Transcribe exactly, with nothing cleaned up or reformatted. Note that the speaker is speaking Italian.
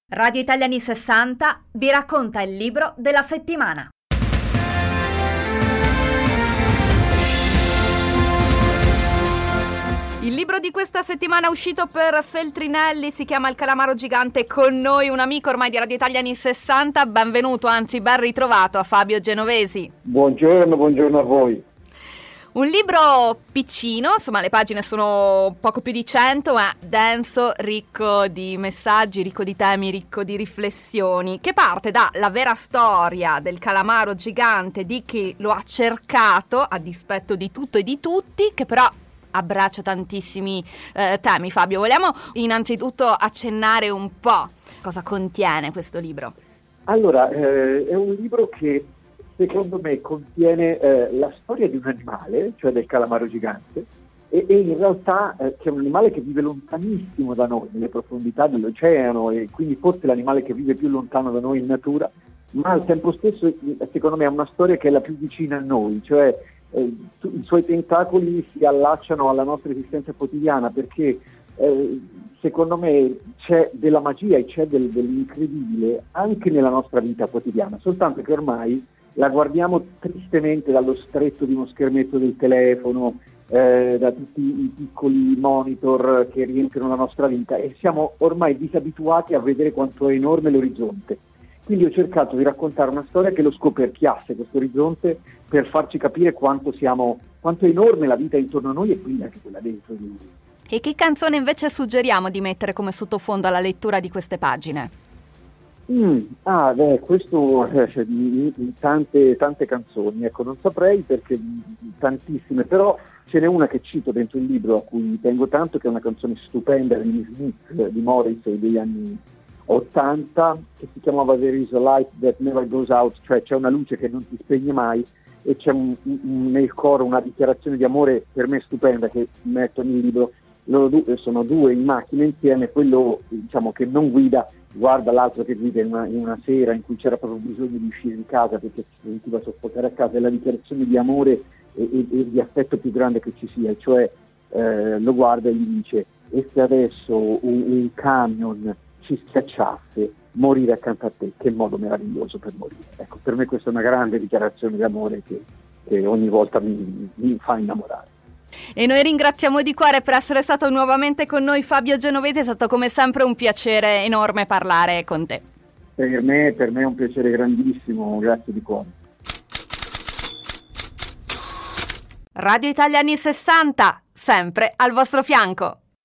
Radio Italia anni sessanta vi racconta il libro della settimana. Il libro di questa settimana uscito per Feltrinelli si chiama Il calamaro gigante. Con noi un amico ormai di Radio Italia anni sessanta. Benvenuto, anzi ben ritrovato a Fabio Genovesi. Buongiorno, buongiorno a voi. Un libro piccino, insomma le pagine sono poco più di cento, ma denso, ricco di messaggi, ricco di temi, ricco di riflessioni, che parte dalla vera storia del calamaro gigante, di chi lo ha cercato a dispetto di tutto e di tutti, che però abbraccia tantissimi eh, temi. Fabio, vogliamo innanzitutto accennare un po' cosa contiene questo libro? Allora, eh, è un libro che secondo me contiene eh, la storia di un animale, cioè del calamaro gigante, e, e in realtà eh, che è un animale che vive lontanissimo da noi, nelle profondità dell'oceano, e quindi forse l'animale che vive più lontano da noi in natura, ma al tempo stesso secondo me è una storia che è la più vicina a noi, cioè eh, i suoi tentacoli si allacciano alla nostra esistenza quotidiana, perché eh, secondo me c'è della magia e c'è del, dell'incredibile anche nella nostra vita quotidiana, soltanto che ormai la guardiamo tristemente dallo stretto di uno schermetto del telefono, eh, da tutti i piccoli monitor che riempiono la nostra vita, e siamo ormai disabituati a vedere quanto è enorme l'orizzonte. Quindi ho cercato di raccontare una storia che lo scoperchiasse, questo orizzonte, per farci capire quanto siamo, quanto è enorme la vita intorno a noi e quindi anche quella dentro di noi. E che canzone invece suggeriamo di mettere come sottofondo alla lettura di queste pagine? Mm, ah, beh, questo eh, cioè, di, di tante, tante canzoni, ecco, non saprei perché tantissime, però ce n'è una che cito dentro il libro a cui tengo tanto, che è una canzone stupenda di Smith, di Morrissey degli anni ottanta, che si chiamava There is a light that never goes out, cioè c'è una luce che non si spegne mai, e c'è un, un, nel coro una dichiarazione di amore per me stupenda che metto nel libro. Loro due, sono due in macchina insieme, quello diciamo che non guida guarda l'altro che guida in una, in una sera in cui c'era proprio bisogno di uscire di casa perché si sentiva soffocare a casa. È la dichiarazione di amore e, e, e di affetto più grande che ci sia, cioè eh, lo guarda e gli dice: e se adesso un, un camion ci schiacciasse, morire accanto a te, che modo meraviglioso per morire. Ecco, per me questa è una grande dichiarazione di amore che, che ogni volta mi, mi fa innamorare. E noi ringraziamo di cuore per essere stato nuovamente con noi Fabio Genovesi. È stato come sempre un piacere enorme parlare con te. Per me, per me è un piacere grandissimo, grazie di cuore. Radio Italia anni sessanta, sempre al vostro fianco.